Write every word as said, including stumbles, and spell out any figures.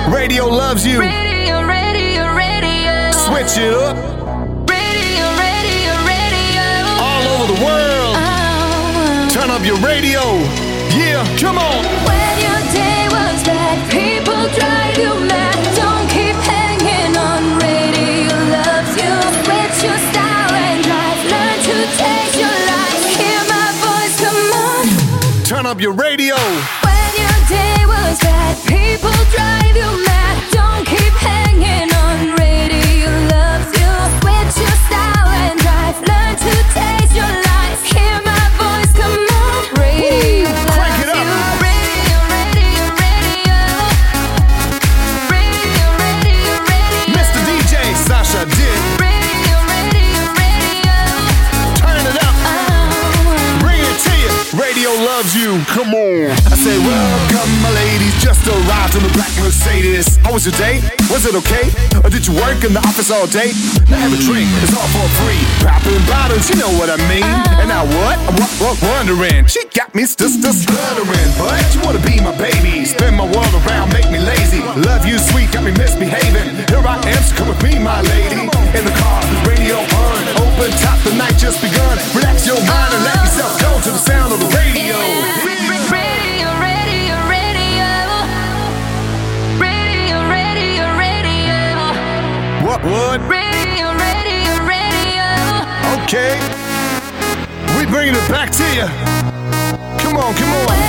Radio loves you. Radio, radio, radio. Switch it up. Radio, radio, radio. All over the world. Oh. Turn up your radio. Yeah, come on. When your day was bad, people drive you mad. Don't keep hanging on. Radio loves you. Switch your style and drive. Learn to taste your life. Hear my voice, come on. Turn up your radio. When your day was bad, people drive you mad. Don't keep hanging on. Radio loves you. Switch your style and drive. Learn to taste your life. Hear my voice, come on. Radio Crank it loves up. you. Radio, radio, radio. Radio, radio, radio. Mister D J Sasha Dick. Radio, radio, radio. Turn it up. Oh. Bring it to you. Radio loves you. Come on. I say, welcome, my ladies. Just arrived on the black Mercedes. How was your day? Was it okay? Or did you work in the office all day? Now have a drink. It's all for free. Popping bottles, you know what I mean. And now what? I'm w- w- wondering. She got me st- st- stuttering. But you wanna be my baby. Spin my world around, make me lazy. Love you, sweet, got me misbehaving. Here I am, so come with me, my lady. In the car, radio on. Open top, the night just begun. Relax your mind and let yourself go to the sound of the radio. Radio, radio, radio. Radio, radio, radio. What, what? Radio, radio, radio. Okay. We bringing it back to you. Come on, come on.